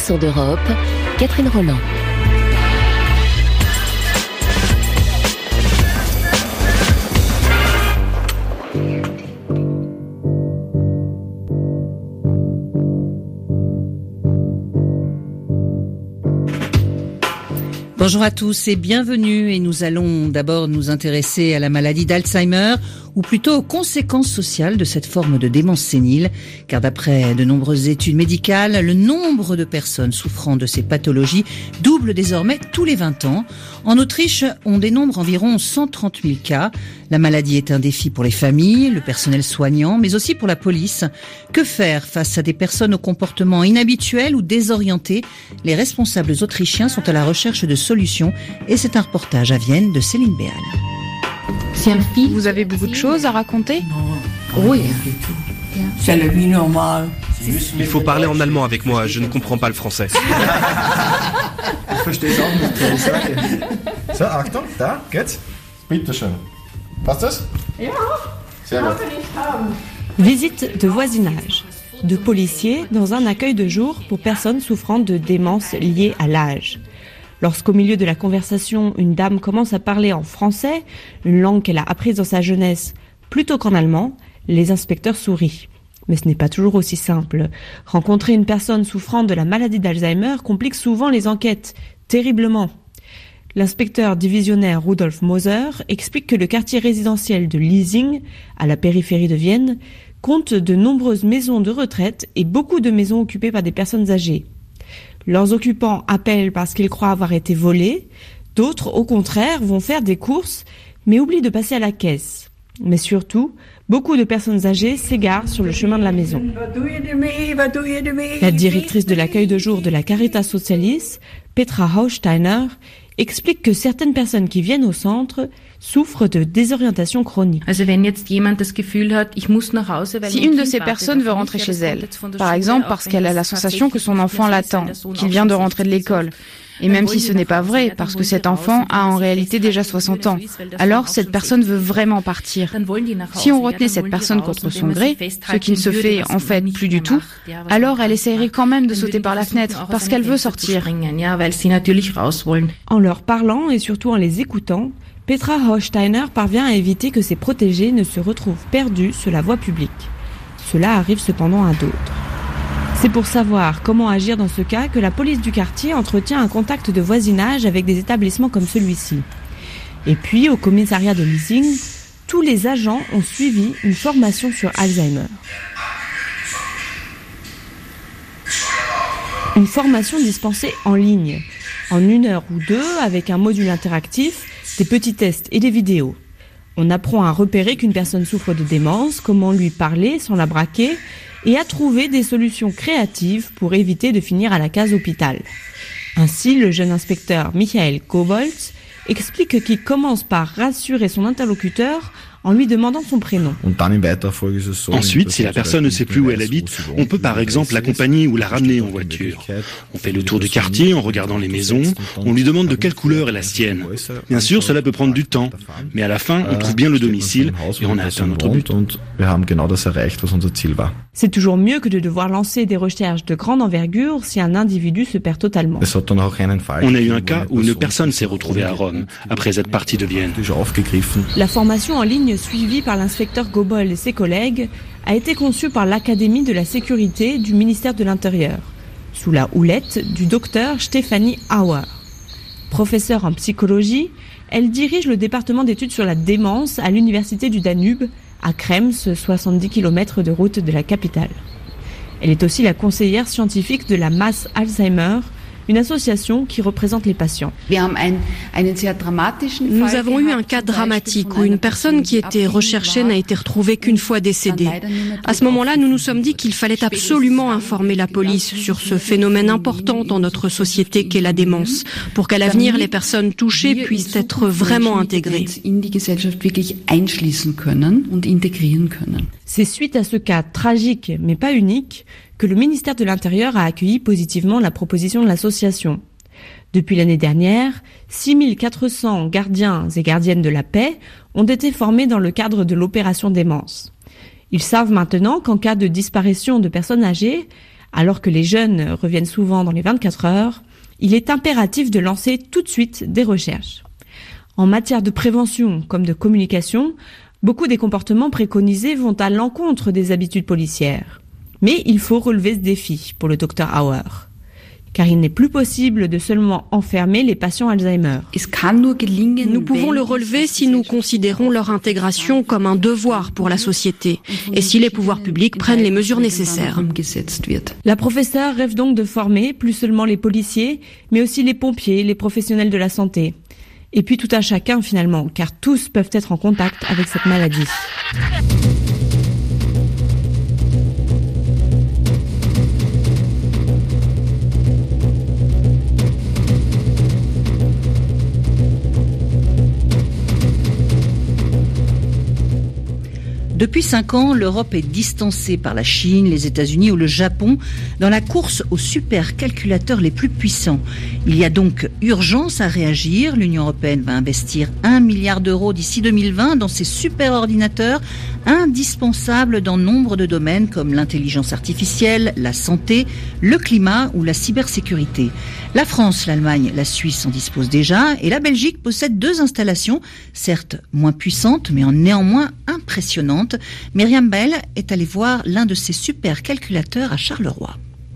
accent d'Europe, Catherine Roland. Bonjour à tous et bienvenue, et nous allons d'abord nous intéresser à la maladie d'Alzheimer, ou plutôt aux conséquences sociales de cette forme de démence sénile, car d'après de nombreuses études médicales, le nombre de personnes souffrant de ces pathologies double désormais tous les 20 ans. En Autriche, on dénombre environ 130 000 cas. La maladie est un défi pour les familles, le personnel soignant, mais aussi pour la police. Que faire face à des personnes au comportement inhabituel ou désorienté? Les responsables autrichiens sont à la recherche de solutions, et c'est un reportage à Vienne de Céline Béal. Vous avez beaucoup de choses à raconter? Oui. C'est la vie normale. Il faut parler en allemand avec moi, je ne comprends pas le français. So, Achtung, da, geht's. Bitte schön. Passt das? Ja. Sehr gut. Visite de voisinage. De policiers dans un accueil de jour pour personnes souffrant de démence liée à l'âge. Lorsqu'au milieu de la conversation, une dame commence à parler en français, une langue qu'elle a apprise dans sa jeunesse, plutôt qu'en allemand, les inspecteurs sourient. Mais ce n'est pas toujours aussi simple. Rencontrer une personne souffrant de la maladie d'Alzheimer complique souvent les enquêtes, terriblement. L'inspecteur divisionnaire Rudolf Moser explique que le quartier résidentiel de Liesing, à la périphérie de Vienne, compte de nombreuses maisons de retraite et beaucoup de maisons occupées par des personnes âgées. Leurs occupants appellent parce qu'ils croient avoir été volés. D'autres, au contraire, vont faire des courses, mais oublient de passer à la caisse. Mais surtout, beaucoup de personnes âgées s'égarent sur le chemin de la maison. La directrice de l'accueil de jour de la Caritas Socialis, Petra Hausteiner, explique que certaines personnes qui viennent au centre souffrent de désorientation chronique. Si une de ces personnes veut rentrer chez elle, par exemple parce qu'elle a la sensation que son enfant l'attend, qu'il vient de rentrer de l'école, et même si ce n'est pas vrai, parce que cet enfant a en réalité déjà 60 ans, alors cette personne veut vraiment partir. Si on retenait cette personne contre son gré, ce qui ne se fait en fait plus du tout, alors elle essaierait quand même de sauter par la fenêtre, parce qu'elle veut sortir. En leur parlant et surtout en les écoutant, Petra Hausteiner parvient à éviter que ses protégés ne se retrouvent perdus sur la voie publique. Cela arrive cependant à d'autres. C'est pour savoir comment agir dans ce cas que la police du quartier entretient un contact de voisinage avec des établissements comme celui-ci. Et puis, au commissariat de Liesing, tous les agents ont suivi une formation sur Alzheimer. Une formation dispensée en ligne, en 1 heure ou 2, avec un module interactif, des petits tests et des vidéos. On apprend à repérer qu'une personne souffre de démence, comment lui parler sans la braquer, et à trouver des solutions créatives pour éviter de finir à la case hôpital. Ainsi, le jeune inspecteur Michael Koboltz explique qu'il commence par rassurer son interlocuteur en lui demandant son prénom. Ensuite, si la personne ne sait plus où elle habite, on peut par exemple l'accompagner ou la ramener en voiture. On fait le tour du quartier en regardant les maisons, on lui demande de quelle couleur est la sienne. Bien sûr, cela peut prendre du temps, mais à la fin, on trouve bien le domicile et on a atteint notre but. C'est toujours mieux que de devoir lancer des recherches de grande envergure si un individu se perd totalement. On a eu un cas où une personne s'est retrouvée à Rome, après être partie de Vienne. La formation en ligne suivie par l'inspecteur Gobold et ses collègues a été conçue par l'Académie de la sécurité du ministère de l'Intérieur, sous la houlette du docteur Stefanie Auer. Professeure en psychologie, elle dirige le département d'études sur la démence à l'université du Danube, à Krems, 70 km de route de la capitale. Elle est aussi la conseillère scientifique de la Mass Alzheimer, une association qui représente les patients. Nous avons eu un cas dramatique où une personne qui était recherchée n'a été retrouvée qu'une fois décédée. À ce moment-là, nous nous sommes dit qu'il fallait absolument informer la police sur ce phénomène important dans notre société qu'est la démence, pour qu'à l'avenir, les personnes touchées puissent être vraiment intégrées. C'est suite à ce cas tragique, mais pas unique, que le ministère de l'Intérieur a accueilli positivement la proposition de l'association. Depuis l'année dernière, 6400 gardiens et gardiennes de la paix ont été formés dans le cadre de l'opération Démence. Ils savent maintenant qu'en cas de disparition de personnes âgées, Alors que les jeunes reviennent souvent dans les 24 heures, il est impératif de lancer tout de suite des recherches. En matière de prévention comme de communication, beaucoup des comportements préconisés vont à l'encontre des habitudes policières. Mais il faut relever ce défi pour le Dr Auer. Car il n'est plus possible de seulement enfermer les patients Alzheimer. Nous pouvons le relever si nous considérons leur intégration comme un devoir pour la société et si les pouvoirs publics prennent les mesures nécessaires. La professeure rêve donc de former plus seulement les policiers, mais aussi les pompiers, les professionnels de la santé. Et puis tout un chacun finalement, car tous peuvent être en contact avec cette maladie. Depuis 5 ans, l'Europe est distancée par la Chine, les États-Unis ou le Japon dans la course aux supercalculateurs les plus puissants. Il y a donc urgence à réagir. L'Union européenne va investir 1 milliard d'euros d'ici 2020 dans ces superordinateurs indispensables dans nombre de domaines comme l'intelligence artificielle, la santé, le climat ou la cybersécurité. La France, l'Allemagne, la Suisse en disposent déjà et la Belgique possède 2 installations, certes moins puissantes mais néanmoins impressionnantes. Myriam Bell est allée voir l'un de ces supercalculateurs à Charleroi.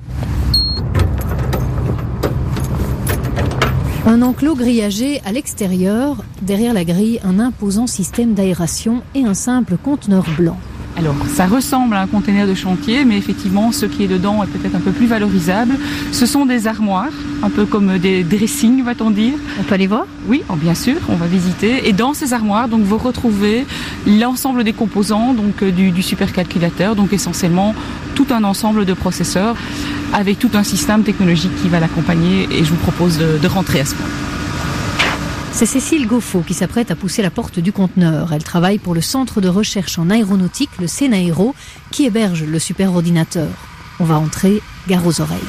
Un enclos grillagé à l'extérieur, derrière la grille un imposant système d'aération et un simple conteneur blanc. Alors, ça ressemble à un conteneur de chantier, mais effectivement, ce qui est dedans est peut-être un peu plus valorisable. Ce sont des armoires, un peu comme des dressings, va-t-on dire. On peut aller voir ? Oui, bien sûr, on va visiter. Et dans ces armoires, donc, vous retrouvez l'ensemble des composants donc, du supercalculateur, donc essentiellement tout un ensemble de processeurs avec tout un système technologique qui va l'accompagner. Et je vous propose de rentrer à ce point. C'est Cécile Goffaut qui s'apprête à pousser la porte du conteneur. Elle travaille pour le centre de recherche en aéronautique, le Cénaéro, qui héberge le superordinateur. On va entrer, gare aux oreilles.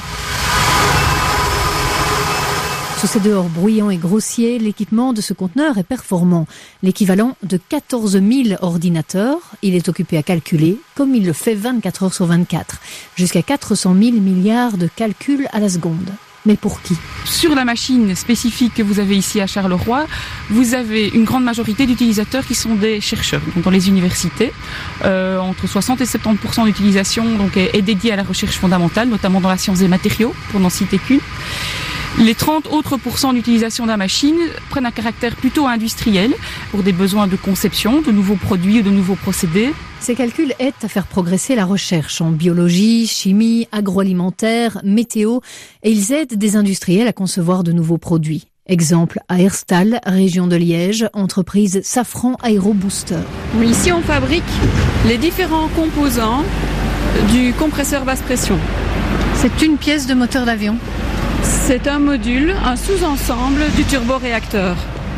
Sous ces dehors bruyants et grossiers, l'équipement de ce conteneur est performant. L'équivalent de 14 000 ordinateurs. Il est occupé à calculer, comme il le fait 24 heures sur 24. Jusqu'à 400 000 milliards de calculs à la seconde. Mais pour qui ? Sur la machine spécifique que vous avez ici à Charleroi, vous avez une grande majorité d'utilisateurs qui sont des chercheurs donc dans les universités. Entre 60 et 70% d'utilisation donc, est dédiée à la recherche fondamentale, notamment dans la science des matériaux, pour n'en citer qu'une. Les 30 autres % d'utilisation de la machine prennent un caractère plutôt industriel pour des besoins de conception, de nouveaux produits ou de nouveaux procédés. Ces calculs aident à faire progresser la recherche en biologie, chimie, agroalimentaire, météo et ils aident des industriels à concevoir de nouveaux produits. Exemple à Herstal, région de Liège, entreprise Safran Aero Booster. Ici on fabrique les différents composants du compresseur basse pression. C'est une pièce de moteur d'avion. C'est un module, un sous-ensemble du turboréacteur.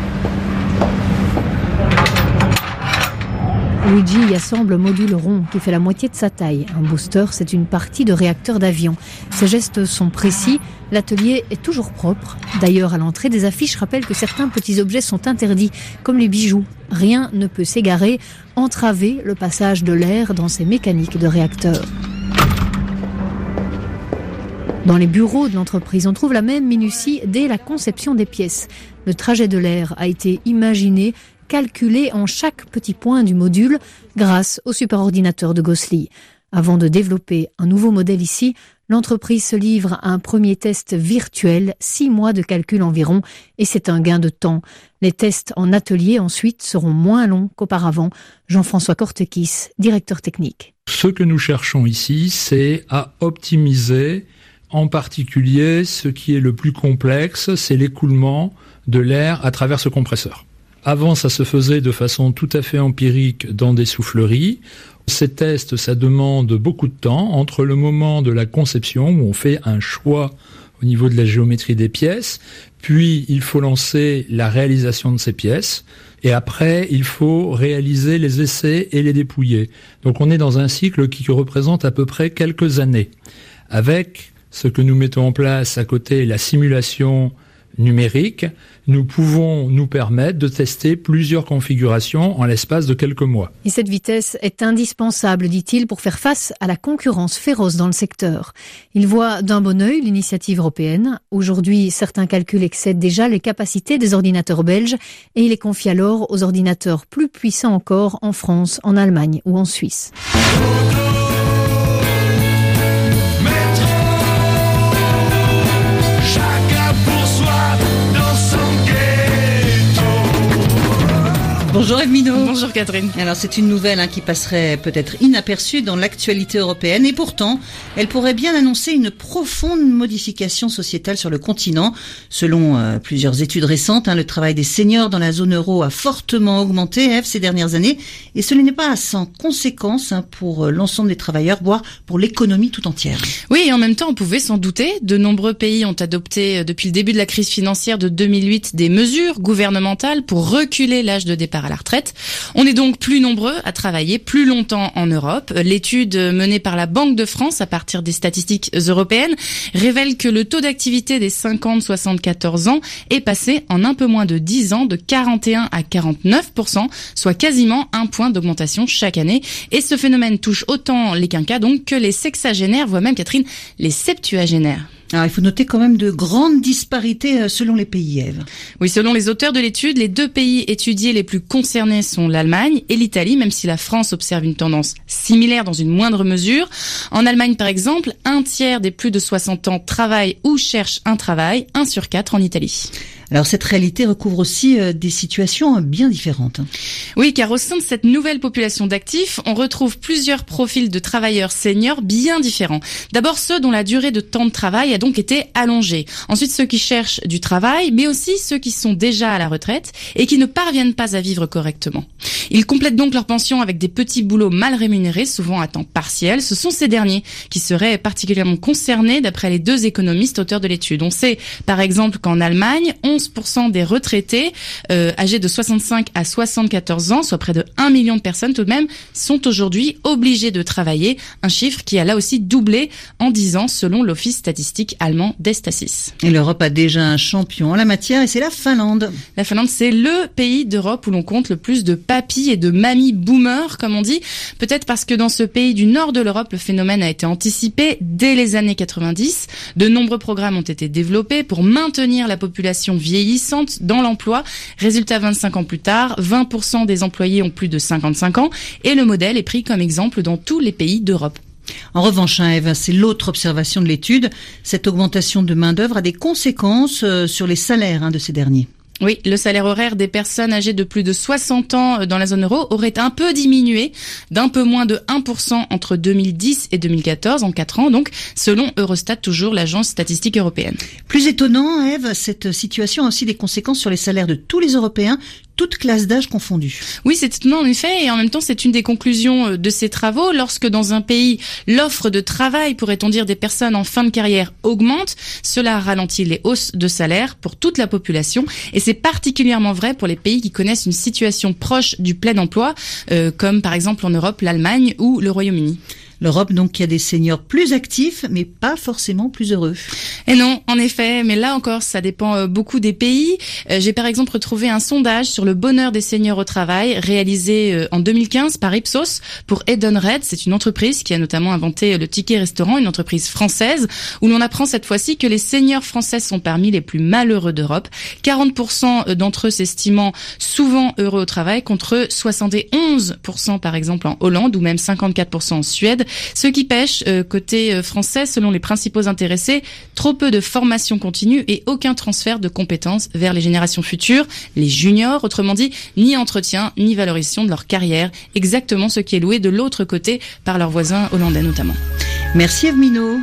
Luigi y assemble un module rond qui fait la moitié de sa taille. Un booster, c'est une partie de réacteur d'avion. Ses gestes sont précis, l'atelier est toujours propre. D'ailleurs, à l'entrée, des affiches rappellent que certains petits objets sont interdits, comme les bijoux. Rien ne peut s'égarer, entraver le passage de l'air dans ces mécaniques de réacteurs. Dans les bureaux de l'entreprise, on trouve la même minutie dès la conception des pièces. Le trajet de l'air a été imaginé, calculé en chaque petit point du module grâce au superordinateur de Gosli. Avant de développer un nouveau modèle ici, l'entreprise se livre à un premier test virtuel, 6 mois de calcul environ, et c'est un gain de temps. Les tests en atelier ensuite seront moins longs qu'auparavant. Jean-François Cortequis, directeur technique. Ce que nous cherchons ici, c'est à optimiser en particulier ce qui est le plus complexe, c'est l'écoulement de l'air à travers ce compresseur. Avant, ça se faisait de façon tout à fait empirique dans des souffleries. Ces tests, ça demande beaucoup de temps entre le moment de la conception où on fait un choix au niveau de la géométrie des pièces, puis il faut lancer la réalisation de ces pièces, et après il faut réaliser les essais et les dépouiller. Donc on est dans un cycle qui représente à peu près quelques années. Avec ce que nous mettons en place à côté, la simulation numérique, nous pouvons nous permettre de tester plusieurs configurations en l'espace de quelques mois. Et cette vitesse est indispensable, dit-il, pour faire face à la concurrence féroce dans le secteur. Il voit d'un bon œil l'initiative européenne. Aujourd'hui, certains calculs excèdent déjà les capacités des ordinateurs belges et il les confie alors aux ordinateurs plus puissants encore en France, en Allemagne ou en Suisse. Bonjour Ève Minot. Bonjour Catherine. Alors c'est une nouvelle qui passerait peut-être inaperçue dans l'actualité européenne et pourtant elle pourrait bien annoncer une profonde modification sociétale sur le continent. Selon plusieurs études récentes, le travail des seniors dans la zone euro a fortement augmenté Ève, ces dernières années et ce n'est pas sans conséquences pour l'ensemble des travailleurs, voire pour l'économie tout entière. Oui, et en même temps on pouvait s'en douter. De nombreux pays ont adopté depuis le début de la crise financière de 2008 des mesures gouvernementales pour reculer l'âge de départ à la retraite. On est donc plus nombreux à travailler plus longtemps en Europe. L'étude menée par la Banque de France à partir des statistiques européennes révèle que le taux d'activité des 50-74 ans est passé en un peu moins de 10 ans de 41 à 49%, soit quasiment un point d'augmentation chaque année. Et ce phénomène touche autant les quinquas donc que les sexagénaires, voire même, Catherine, les septuagénaires. Alors, il faut noter quand même de grandes disparités selon les pays, Ève. Oui, selon les auteurs de l'étude, les deux pays étudiés les plus concernés sont l'Allemagne et l'Italie, même si la France observe une tendance similaire dans une moindre mesure. En Allemagne, par exemple, 1/3 des plus de 60 ans travaillent ou cherchent un travail, 1 sur 4 en Italie. Alors cette réalité recouvre aussi des situations bien différentes. Oui, car au sein de cette nouvelle population d'actifs, on retrouve plusieurs profils de travailleurs seniors bien différents. D'abord ceux dont la durée de temps de travail a donc été allongée. Ensuite ceux qui cherchent du travail, mais aussi ceux qui sont déjà à la retraite et qui ne parviennent pas à vivre correctement. Ils complètent donc leur pension avec des petits boulots mal rémunérés, souvent à temps partiel. Ce sont ces derniers qui seraient particulièrement concernés d'après les deux économistes auteurs de l'étude. On sait par exemple qu'en Allemagne, 11% des retraités âgés de 65 à 74 ans, soit près de 1 million de personnes tout de même, sont aujourd'hui obligés de travailler. Un chiffre qui a là aussi doublé en 10 ans selon l'office statistique allemand Destatis. Et l'Europe a déjà un champion en la matière et c'est la Finlande. La Finlande, c'est le pays d'Europe où l'on compte le plus de papis et de mamies boomers, comme on dit. Peut-être parce que dans ce pays du nord de l'Europe, le phénomène a été anticipé dès les années 90. De nombreux programmes ont été développés pour maintenir la population vieillissante dans l'emploi. Résultat, 25 ans plus tard, 20% des employés ont plus de 55 ans et le modèle est pris comme exemple dans tous les pays d'Europe. En revanche, Ève, c'est l'autre observation de l'étude. Cette augmentation de main-d'œuvre a des conséquences sur les salaires de ces derniers. Oui, le salaire horaire des personnes âgées de plus de 60 ans dans la zone euro aurait un peu diminué d'un peu moins de 1% entre 2010 et 2014, en 4 ans donc, selon Eurostat, toujours l'agence statistique européenne. Plus étonnant, Ève, cette situation a aussi des conséquences sur les salaires de tous les Européens, toutes classes d'âge confondues. Oui, c'est étonnant en effet, et en même temps c'est une des conclusions de ces travaux. Lorsque dans un pays, l'offre de travail, pourrait-on dire, des personnes en fin de carrière augmente, cela ralentit les hausses de salaire pour toute la population, et c'est particulièrement vrai pour les pays qui connaissent une situation proche du plein emploi, comme par exemple en Europe, l'Allemagne ou le Royaume-Uni. L'Europe, donc, qui a des seniors plus actifs, mais pas forcément plus heureux. Et non, en effet, mais là encore, ça dépend beaucoup des pays. J'ai par exemple retrouvé un sondage sur le bonheur des seniors au travail, réalisé en 2015 par Ipsos pour Edenred. C'est une entreprise qui a notamment inventé le ticket restaurant, une entreprise française, où l'on apprend cette fois-ci que les seniors français sont parmi les plus malheureux d'Europe. 40% d'entre eux s'estimant souvent heureux au travail, contre 71% par exemple en Hollande, ou même 54% en Suède. Ce qui pêche, côté français, selon les principaux intéressés, trop peu de formation continue et aucun transfert de compétences vers les générations futures, les juniors, autrement dit, ni entretien, ni valorisation de leur carrière, exactement ce qui est loué de l'autre côté par leurs voisins hollandais notamment. Merci Ève Minot.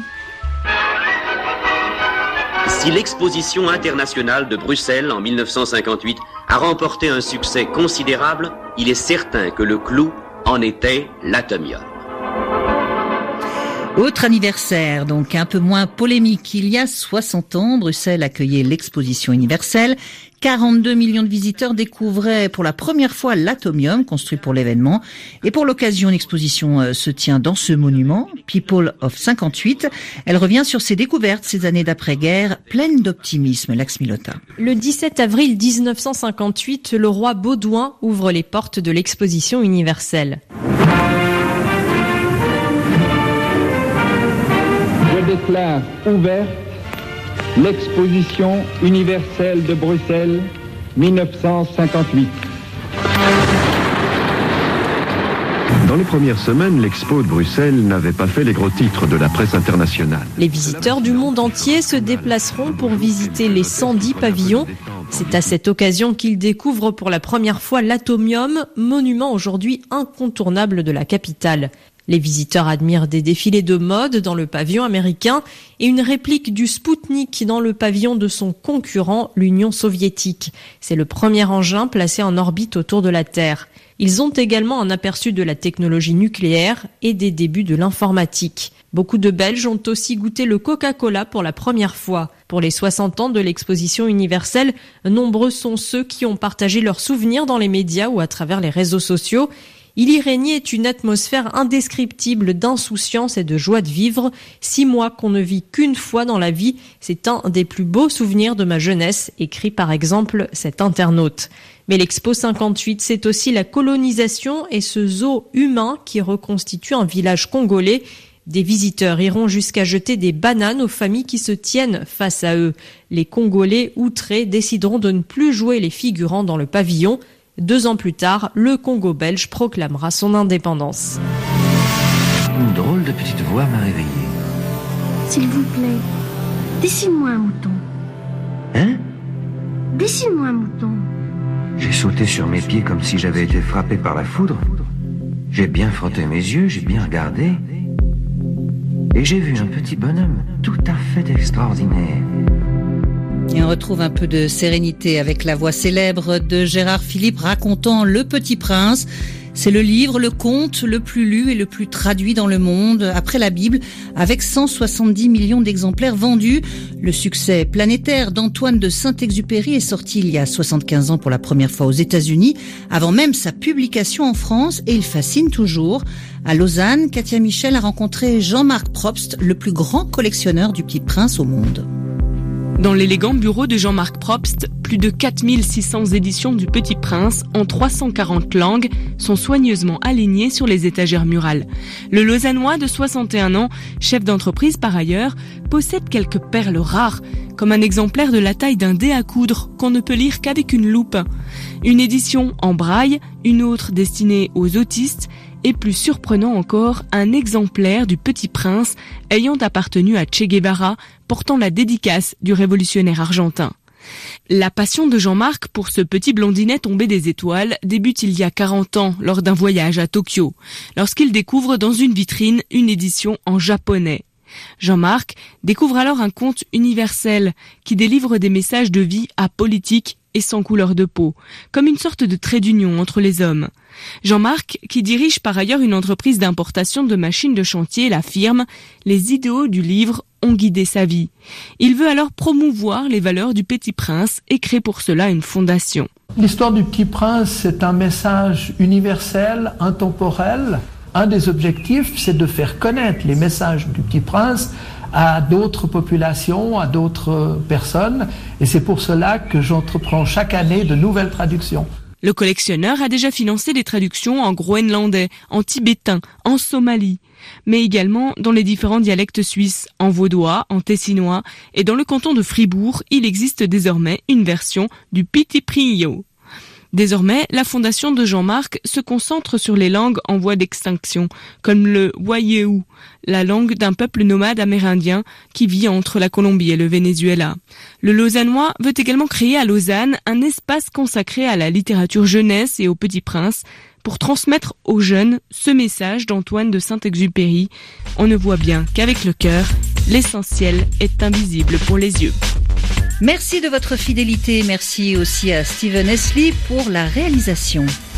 Si l'exposition internationale de Bruxelles en 1958 a remporté un succès considérable, il est certain que le clou en était l'atomium. Autre anniversaire, donc un peu moins polémique. Il y a 60 ans, Bruxelles accueillait l'exposition universelle. 42 millions de visiteurs découvraient pour la première fois l'Atomium, construit pour l'événement. Et pour l'occasion, l'exposition se tient dans ce monument, People of 58. Elle revient sur ses découvertes ces années d'après-guerre, pleines d'optimisme. Lax Milota. Le 17 avril 1958, le roi Baudouin ouvre les portes de l'exposition universelle. Je déclare ouverte l'exposition universelle de Bruxelles 1958. Dans les premières semaines, l'expo de Bruxelles n'avait pas fait les gros titres de la presse internationale. Les visiteurs du monde entier se déplaceront pour visiter les 110 pavillons. C'est à cette occasion qu'ils découvrent pour la première fois l'Atomium, monument aujourd'hui incontournable de la capitale. Les visiteurs admirent des défilés de mode dans le pavillon américain et une réplique du Spoutnik dans le pavillon de son concurrent, l'Union soviétique. C'est le premier engin placé en orbite autour de la Terre. Ils ont également un aperçu de la technologie nucléaire et des débuts de l'informatique. Beaucoup de Belges ont aussi goûté le Coca-Cola pour la première fois. Pour les 60 ans de l'exposition universelle, nombreux sont ceux qui ont partagé leurs souvenirs dans les médias ou à travers les réseaux sociaux. Il y régnait une atmosphère indescriptible d'insouciance et de joie de vivre. 6 mois qu'on ne vit qu'une fois dans la vie, c'est un des plus beaux souvenirs de ma jeunesse, écrit par exemple cet internaute. Mais l'Expo 58, c'est aussi la colonisation et ce zoo humain qui reconstitue un village congolais. Des visiteurs iront jusqu'à jeter des bananes aux familles qui se tiennent face à eux. Les Congolais outrés décideront de ne plus jouer les figurants dans le pavillon. 2 ans plus tard, le Congo belge proclamera son indépendance. Une drôle de petite voix m'a réveillé. S'il vous plaît, dessine-moi un mouton. Hein? Dessine-moi un mouton. J'ai sauté sur mes pieds comme si j'avais été frappé par la foudre. J'ai bien frotté mes yeux, j'ai bien regardé. Et j'ai vu un petit bonhomme tout à fait extraordinaire. Et on retrouve un peu de sérénité avec la voix célèbre de Gérard Philippe racontant Le Petit Prince. C'est le livre, le conte le plus lu et le plus traduit dans le monde, après la Bible, avec 170 millions d'exemplaires vendus. Le succès planétaire d'Antoine de Saint-Exupéry est sorti il y a 75 ans pour la première fois aux États-Unis, avant même sa publication en France, et il fascine toujours. À Lausanne, Katia Michel a rencontré Jean-Marc Probst, le plus grand collectionneur du Petit Prince au monde. Dans l'élégant bureau de Jean-Marc Probst, plus de 4600 éditions du Petit Prince en 340 langues sont soigneusement alignées sur les étagères murales. Le Lausannois de 61 ans, chef d'entreprise par ailleurs, possède quelques perles rares, comme un exemplaire de la taille d'un dé à coudre qu'on ne peut lire qu'avec une loupe. Une édition en braille, une autre destinée aux autistes, et plus surprenant encore, un exemplaire du Petit Prince ayant appartenu à Che Guevara, portant la dédicace du révolutionnaire argentin. La passion de Jean-Marc pour ce petit blondinet tombé des étoiles débute il y a 40 ans lors d'un voyage à Tokyo, lorsqu'il découvre dans une vitrine une édition en japonais. Jean-Marc découvre alors un conte universel qui délivre des messages de vie apolitiques et sans couleur de peau, comme une sorte de trait d'union entre les hommes. Jean-Marc, qui dirige par ailleurs une entreprise d'importation de machines de chantier, l'affirme, les idéaux du livre ont guidé sa vie. Il veut alors promouvoir les valeurs du Petit Prince et crée pour cela une fondation. L'histoire du Petit Prince, c'est un message universel, intemporel. Un des objectifs, c'est de faire connaître les messages du Petit Prince à d'autres populations, à d'autres personnes. Et c'est pour cela que j'entreprends chaque année de nouvelles traductions. Le collectionneur a déjà financé des traductions en groenlandais, en tibétain, en somalie, mais également dans les différents dialectes suisses, en vaudois, en tessinois, et dans le canton de Fribourg, il existe désormais une version du Petit Prince. Désormais, la fondation de Jean-Marc se concentre sur les langues en voie d'extinction, comme le Wayuu, la langue d'un peuple nomade amérindien qui vit entre la Colombie et le Venezuela. Le Lausannois veut également créer à Lausanne un espace consacré à la littérature jeunesse et au Petit Prince pour transmettre aux jeunes ce message d'Antoine de Saint-Exupéry. On ne voit bien qu'avec le cœur, l'essentiel est invisible pour les yeux. Merci de votre fidélité. Merci aussi à Steven Esli pour la réalisation.